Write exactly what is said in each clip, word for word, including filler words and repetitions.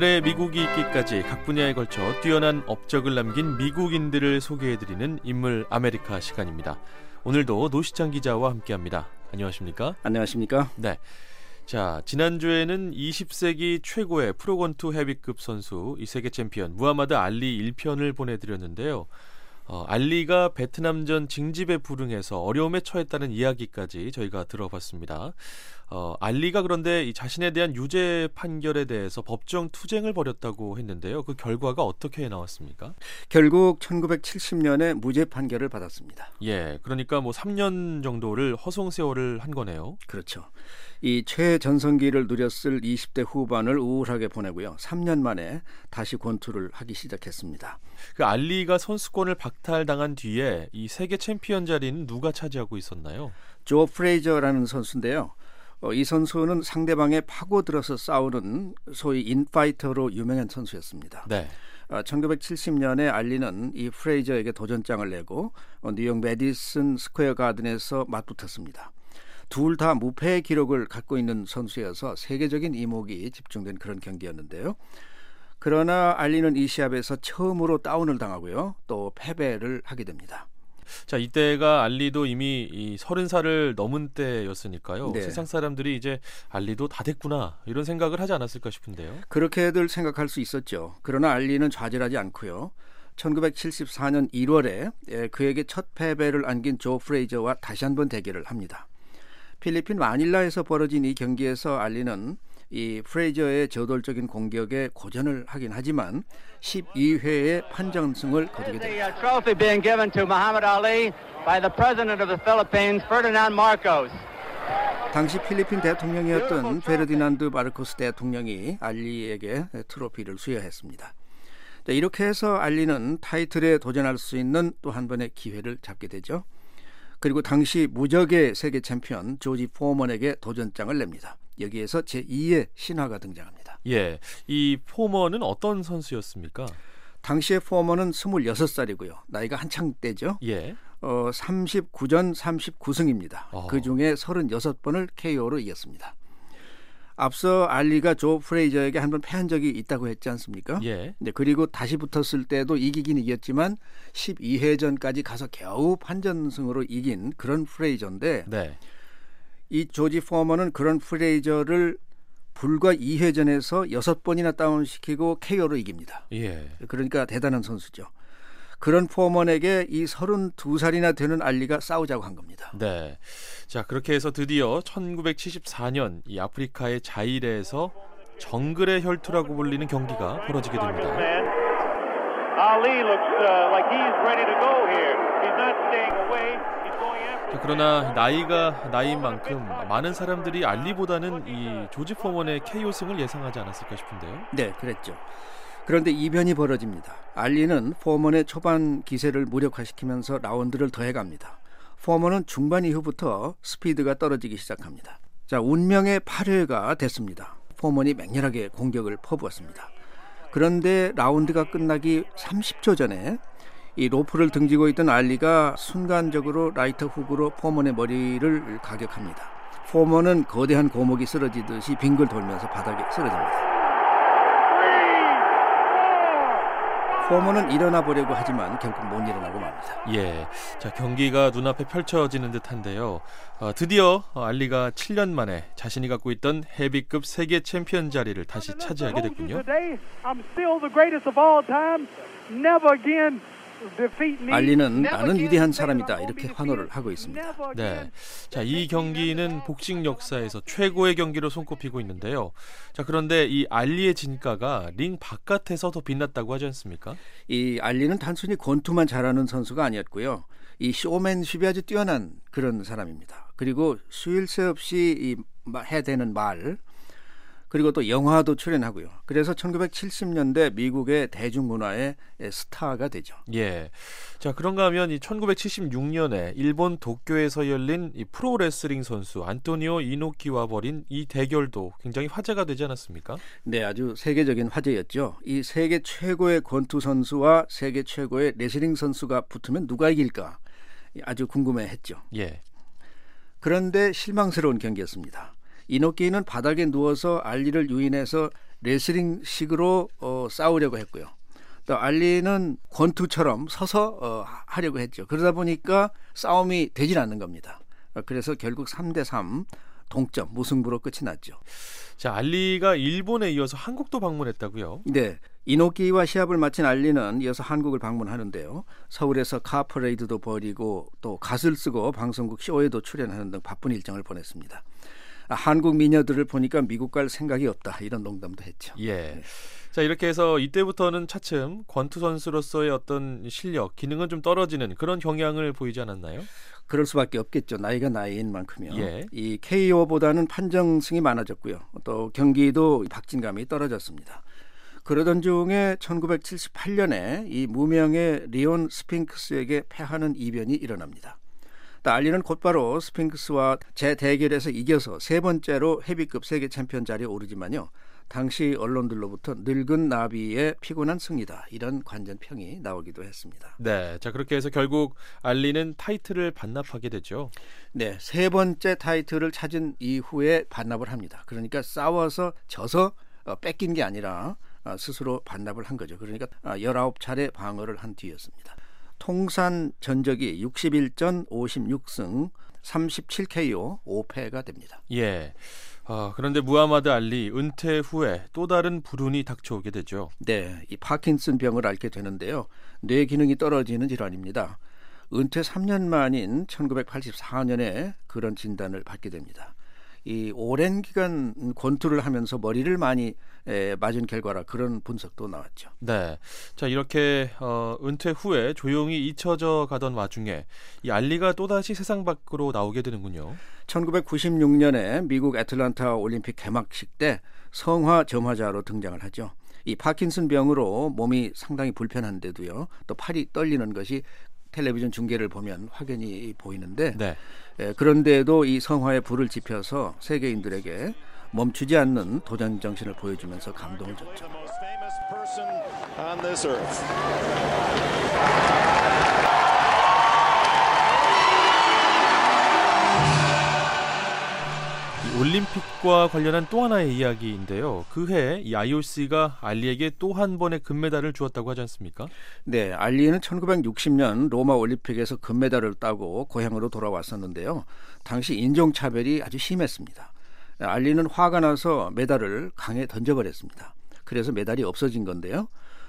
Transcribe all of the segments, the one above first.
하늘에 미국이 있기까지 각 분야에 걸쳐 뛰어난 업적을 남긴 미국인들을 소개해드리는 인물 아메리카 시간입니다. 오늘도 노시창 기자와 함께합니다. 안녕하십니까? 안녕하십니까? 네. 자, 지난주에는 이십 세기 최고의 프로권투 헤비급 선수, 이 세계 챔피언 무하마드 알리 일 편을 보내드렸는데요. 어, 알리가 베트남전 징집에 불응해서 어려움에 처했다는 이야기까지 저희가 들어봤습니다. 어, 알리가 그런데 이 자신에 대한 유죄 판결에 대해서 법정 투쟁을 벌였다고 했는데요. 그 결과가 어떻게 나왔습니까? 결국 천구백칠십 년에 무죄 판결을 받았습니다. 예, 그러니까 뭐 삼 년 정도를 허송세월을 한 거네요. 그렇죠. 이 최전성기를 누렸을 이십 대 후반을 우울하게 보내고요. 삼 년 만에 다시 권투를 하기 시작했습니다. 그 알리가 선수권을 박탈당한 뒤에 이 세계 챔피언 자리는 누가 차지하고 있었나요? 조 프레이저라는 선수인데요. 어, 이 선수는 상대방에 파고들어서 싸우는 소위 인파이터로 유명한 선수였습니다. 네. 어, 천구백칠십 년에 알리는 이 프레이저에게 도전장을 내고 어, 뉴욕 메디슨 스퀘어 가든에서 맞붙었습니다. 둘 다 무패의 기록을 갖고 있는 선수여서 세계적인 이목이 집중된 그런 경기였는데요. 그러나 알리는 이 시합에서 처음으로 다운을 당하고요. 또 패배를 하게 됩니다. 자, 이때가 알리도 이미 이 서른 살을 넘은 때였으니까요. 네. 세상 사람들이 이제 알리도 다 됐구나 이런 생각을 하지 않았을까 싶은데요. 그렇게들 생각할 수 있었죠. 그러나 알리는 좌절하지 않고요. 천구백칠십사 년 일월에 그에게 첫 패배를 안긴 조 프레이저와 다시 한번 대결을 합니다. 필리핀 마닐라에서 벌어진 이 경기에서 알리는 이 프레이저의 저돌적인 공격에 고전을 하긴 하지만 십이 회의 판정승을 거두게 됩니다. 당시 필리핀 대통령이었던 페르디난드 마르코스 대통령이 알리에게 트로피를 수여했습니다. 자, 이렇게 해서 알리는 타이틀에 도전할 수 있는 또 한 번의 기회를 잡게 되죠. 그리고 당시 무적의 세계 챔피언 조지 포먼에게 도전장을 냅니다. 여기에서 제이의 신화가 등장합니다. 예, 이 포먼은 어떤 선수였습니까? 당시의 포먼은 스물여섯 살이고요. 나이가 한창 때죠. 예. 어, 삼십구 전 삼십구 승입니다. 어. 그중에 서른여섯 번을 케이오로 이겼습니다. 앞서 알리가 조 프레이저에게 한 번 패한 적이 있다고 했지 않습니까? 예. 네, 그리고 다시 붙었을 때도 이기긴 이겼지만 십이 회전까지 가서 겨우 판정승으로 이긴 그런 프레이저인데 네. 이 조지 포먼은 그런 프레이저를 불과 이 회전에서 여섯 번이나 다운시키고 케이오로 이깁니다. 예. 그러니까 대단한 선수죠. 그런 포먼에게 이 서른두 살이나 되는 알리가 싸우자고 한 겁니다. 네. 자, 그렇게 해서 드디어 천구백칠십사 년 이 아프리카의 자일에서 정글의 혈투라고 불리는 경기가 벌어지게 됩니다. 자, 그러나 나이가 나이인 만큼 많은 사람들이 알리보다는 이 조지 포먼의 케이오승을 예상하지 않았을까 싶은데요. 네, 그랬죠. 그런데 이변이 벌어집니다. 알리는 포먼의 초반 기세를 무력화시키면서 라운드를 더해갑니다. 포먼은 중반 이후부터 스피드가 떨어지기 시작합니다. 자, 운명의 팔 회가 됐습니다. 포먼이 맹렬하게 공격을 퍼부었습니다. 그런데 라운드가 끝나기 삼십 초 전에 이 로프를 등지고 있던 알리가 순간적으로 라이터 훅으로 포먼의 머리를 가격합니다. 포먼은 거대한 고목이 쓰러지듯이 빙글 돌면서 바닥에 쓰러집니다. 포먼은 일어나 보려고 하지만 결국 못 일어나고 맙니다. 예, 자, 경기가 눈앞에 펼쳐지는 듯한데요. 어, 드디어 알리가 칠 년 만에 자신이 갖고 있던 헤비급 세계 챔피언 자리를 다시 차지하게 됐군요. 알리는 나는 위대한 사람이다 이렇게 환호를 하고 있습니다. 네, 자, 이 경기는 복싱 역사에서 최고의 경기로 손꼽히고 있는데요. 자, 그런데 이 알리의 진가가 링 바깥에서 더 빛났다고 하지 않습니까? 이 알리는 단순히 권투만 잘하는 선수가 아니었고요. 이 쇼맨십이 아주 뛰어난 그런 사람입니다. 그리고 쉴 새 없이 이 해대는 말, 그리고 또 영화도 출연하고요. 그래서 천구백칠십 년대 미국의 대중문화의 스타가 되죠. 예. 자, 그런가 하면 이 천구백칠십육 년에 일본 도쿄에서 열린 이 프로레슬링 선수 안토니오 이노키와 벌인 이 대결도 굉장히 화제가 되지 않았습니까? 네, 아주 세계적인 화제였죠. 이 세계 최고의 권투 선수와 세계 최고의 레슬링 선수가 붙으면 누가 이길까? 아주 궁금해했죠. 예. 그런데 실망스러운 경기였습니다. 이노키는 바닥에 누워서 알리를 유인해서 레슬링식으로 어, 싸우려고 했고요. 또 알리는 권투처럼 서서 어, 하려고 했죠. 그러다 보니까 싸움이 되질 않는 겁니다. 그래서 결국 삼 대 삼 동점 무승부로 끝이 났죠. 자, 알리가 일본에 이어서 한국도 방문했다고요? 네. 이노키와 시합을 마친 알리는 이어서 한국을 방문하는데요. 서울에서 카퍼레이드도 벌이고 또 갓을 쓰고 방송국 쇼에도 출연하는 등 바쁜 일정을 보냈습니다. 한국 미녀들을 보니까 미국 갈 생각이 없다 이런 농담도 했죠. 예. 네. 자, 이렇게 해서 이때부터는 차츰 권투 선수로서의 어떤 실력, 기능은 좀 떨어지는 그런 경향을 보이지 않았나요? 그럴 수밖에 없겠죠. 나이가 나이인 만큼요. 예. 이 케이오보다는 판정승이 많아졌고요. 또 경기도 박진감이 떨어졌습니다. 그러던 중에 천구백칠십팔 년에 이 무명의 리온 스핑크스에게 패하는 이변이 일어납니다. 알리는 곧바로 스핑크스와 재대결에서 이겨서 세 번째로 헤비급 세계 챔피언 자리에 오르지만요. 당시 언론들로부터 늙은 나비의 피곤한 승리다 이런 관전평이 나오기도 했습니다. 네, 자 그렇게 해서 결국 알리는 타이틀을 반납하게 되죠. 네, 세 번째 타이틀을 찾은 이후에 반납을 합니다. 그러니까 싸워서 져서 어, 뺏긴 게 아니라 어, 스스로 반납을 한 거죠. 그러니까 어, 열아홉 차례 방어를 한 뒤였습니다. 통산 전적이 육십일 전 오십육 승 삼십칠 케이오 오 패가 됩니다. 예. 아, 그런데 무하마드 알리 은퇴 후에 또 다른 불운이 닥쳐오게 되죠. 네, 이 파킨슨 병을 앓게 되는데요. 뇌 기능이 떨어지는 질환입니다. 은퇴 삼 년 만인 천구백팔십사 년에 그런 진단을 받게 됩니다. 이 오랜 기간 권투를 하면서 머리를 많이 에, 맞은 결과라 그런 분석도 나왔죠. 네, 자 이렇게 어, 은퇴 후에 조용히 잊혀져 가던 와중에 이 알리가 또다시 세상 밖으로 나오게 되는군요. 천구백구십육 년에 미국 애틀랜타 올림픽 개막식 때 성화 점화자로 등장을 하죠. 이 파킨슨 병으로 몸이 상당히 불편한데도요. 또 팔이 떨리는 것이 텔레비전 중계를 보면 확연히 보이는데 네. 예, 그런데도 이 성화에 불을 지펴서 세계인들에게 멈추지 않는 도전 정신을 보여주면서 감동을 줬죠. 올림픽과 관련한 또 하나의 이야기인데요. 그해 이 아이오씨가 알리에게 또 한 번의 금메달을 주었다고 하지 않습니까? 네, 알리는 천구백육십 년 로마 올림픽에서 금메달을 따고 고향으로 돌아왔었는데요. 당시 인종차별이 아주 심했습니다. 알리는 화가 나서 메달을 강에 던져버렸습니다. 그래서 메달이 없어진 건데요.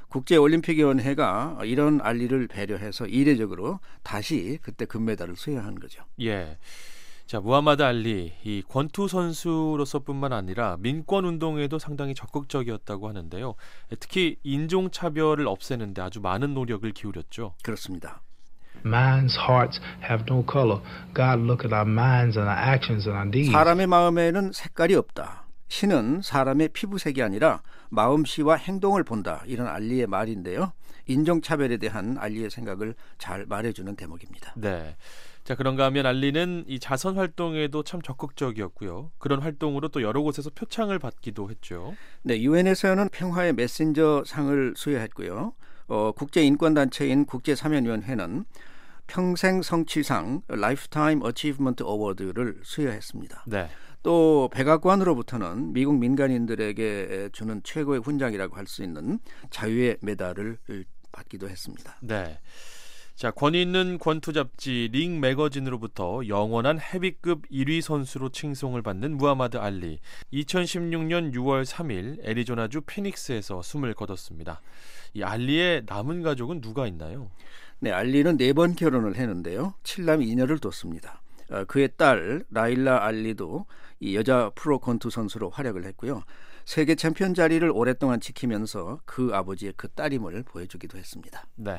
국제올림픽위원회가 이런 알리를 배려해서 이례적으로 다시 그때 금메달을 수여한 거죠. 예. 자, 무하마드 알리 이 권투 선수로서뿐만 아니라 민권 운동에도 상당히 적극적이었다고 하는데요. 특히 인종 차별을 없애는데 아주 많은 노력을 기울였죠. 그렇습니다. Minds, hearts have no color. God look at our minds and our actions and our deeds. 사람의 마음에는 색깔이 없다. 신은 사람의 피부색이 아니라 마음씨와 행동을 본다. 이런 알리의 말인데요. 인종차별에 대한 알리의 생각을 잘 말해주는 대목입니다. 네. 자, 그런가 하면 알리는 이 자선 활동에도 참 적극적이었고요. 그런 활동으로 또 여러 곳에서 표창을 받기도 했죠. 네, 유엔에서는 평화의 메신저 상을 수여했고요. 어, 국제인권단체인 국제사면위원회는 평생 성취상 라이프타임 어치브먼트 어워드를 수여했습니다. 네. 또 백악관으로부터는 미국 민간인들에게 주는 최고의 훈장이라고 할 수 있는 자유의 메달을 받기도 했습니다. 네. 자, 권위 있는 권투 잡지 링 매거진으로부터 영원한 헤비급 일 위 선수로 칭송을 받는 무하마드 알리. 이천십육 년 유월 삼일 애리조나주 피닉스에서 숨을 거뒀습니다. 이 알리의 남은 가족은 누가 있나요? 네, 알리는 네 번 결혼을 했는데요. 칠남 이녀를 뒀습니다. 어, 그의 딸 라일라 알리도 이 여자 프로 권투 선수로 활약을 했고요. 세계 챔피언 자리를 오랫동안 지키면서 그 아버지의 그 딸임을 보여주기도 했습니다. 네.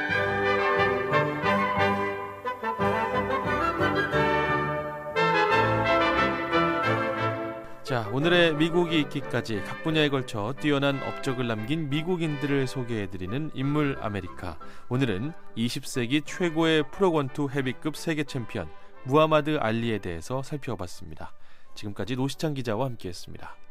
자, 오늘의 미국이 있기까지 각 분야에 걸쳐 뛰어난 업적을 남긴 미국인들을 소개해드리는 인물 아메리카. 오늘은 이십 세기 최고의 프로권투 헤비급 세계 챔피언 무하마드 알리에 대해서 살펴봤습니다. 지금까지 노시창 기자와 함께했습니다.